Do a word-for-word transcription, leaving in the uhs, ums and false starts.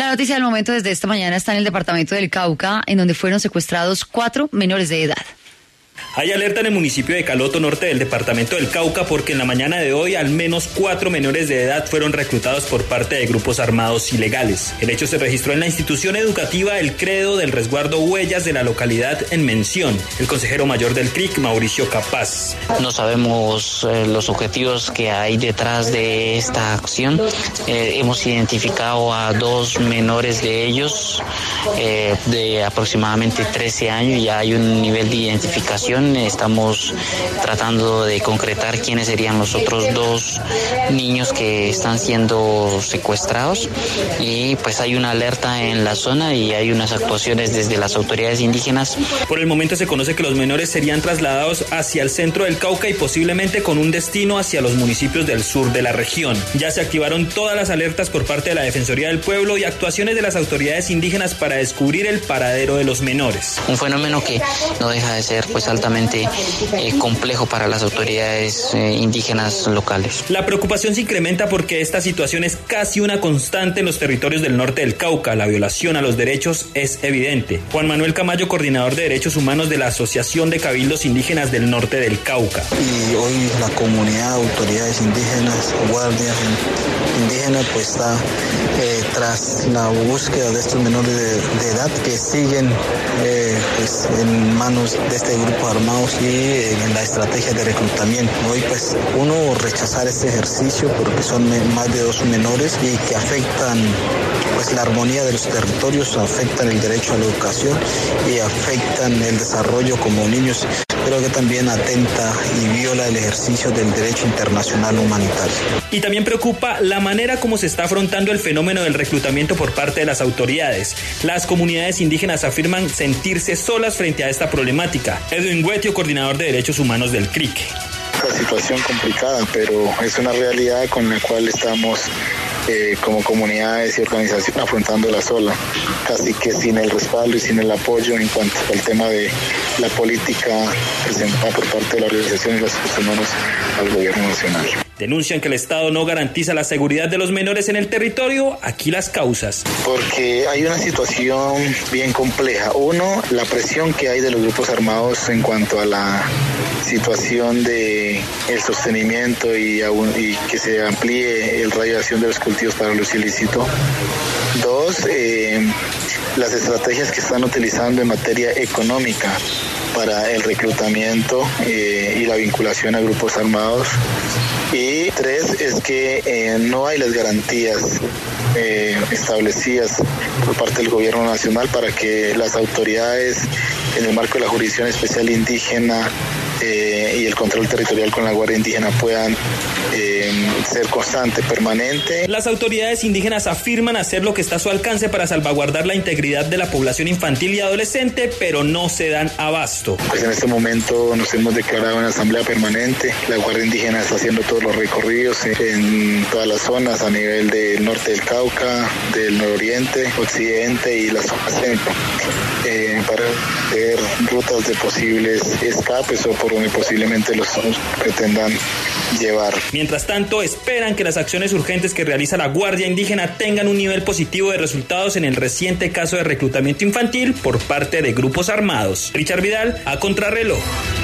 La noticia del momento desde esta mañana está en el departamento del Cauca, en donde fueron secuestrados cuatro menores de edad. Hay alerta en el municipio de Caloto, norte del departamento del Cauca, porque en la mañana de hoy al menos cuatro menores de edad fueron reclutados por parte de grupos armados ilegales. El hecho se registró en la institución educativa El Credo del resguardo Huellas de la localidad en mención. El consejero mayor del C R I C, Mauricio Capaz. No sabemos eh, los objetivos que hay detrás de esta acción. Eh, hemos identificado a dos menores de ellos eh, de aproximadamente trece años. Ya hay un nivel de identificación. Estamos tratando de concretar quiénes serían los otros dos niños que están siendo secuestrados, y pues hay una alerta en la zona y hay unas actuaciones desde las autoridades indígenas. Por el momento se conoce que los menores serían trasladados hacia el centro del Cauca y posiblemente con un destino hacia los municipios del sur de la región. Ya se activaron todas las alertas por parte de la Defensoría del Pueblo y actuaciones de las autoridades indígenas para descubrir el paradero de los menores. Un fenómeno que no deja de ser pues altamente eh, complejo para las autoridades eh, indígenas locales. La preocupación se incrementa porque esta situación es casi una constante en los territorios del norte del Cauca. La violación a los derechos es evidente. Juan Manuel Camayo, coordinador de Derechos Humanos de la Asociación de Cabildos Indígenas del Norte del Cauca. Y hoy la comunidad, autoridades indígenas, guardias indígenas, pues está eh, tras la búsqueda de estos menores de, de edad que siguen eh, pues en manos de este grupo armados y en la estrategia de reclutamiento. Hoy pues uno rechazar este ejercicio porque son más de dos menores y que afectan pues la armonía de los territorios, afectan el derecho a la educación y afectan el desarrollo como niños, pero que también atenta y viola el ejercicio del derecho internacional humanitario. Y también preocupa la manera como se está afrontando el fenómeno del reclutamiento por parte de las autoridades. Las comunidades indígenas afirman sentirse solas frente a esta problemática. Edwin Huetio, coordinador de Derechos Humanos del C R I C. Una situación complicada, pero es una realidad con la cual estamos eh, como comunidades y organizaciones afrontándola sola, casi que sin el respaldo y sin el apoyo en cuanto al tema de la política presentada por parte de la organización y los derechos humanos al gobierno nacional. Denuncian que el Estado no garantiza la seguridad de los menores en el territorio. Aquí las causas. Porque hay una situación bien compleja. Uno, la presión que hay de los grupos armados en cuanto a la situación de el sostenimiento y, aún, y que se amplíe el radio de acción de los cultivos para el uso ilícito. Dos, eh, las estrategias que están utilizando en materia económica para el reclutamiento eh, y la vinculación a grupos armados. Y tres, es que eh, no hay las garantías eh, establecidas por parte del gobierno nacional para que las autoridades, en el marco de la Jurisdicción Especial Indígena eh, y el control territorial con la Guardia Indígena, puedan eh, ser constante, permanente. Las autoridades indígenas afirman hacer lo que está a su alcance para salvaguardar la integridad de la población infantil y adolescente, pero no se dan abasto. Pues en este momento nos hemos declarado en asamblea permanente. La Guardia Indígena está haciendo todos los recorridos en todas las zonas a nivel del norte del Cauca, del nororiente, occidente y la zona centro, eh, para ver rutas de posibles escapes o por donde posiblemente los pretendan llevar. Mientras tanto, esperan que las acciones urgentes que realiza la Guardia Indígena tengan un nivel positivo de resultados en el reciente caso de reclutamiento infantil por parte de grupos armados. Richard Vidal, a Contrarreloj.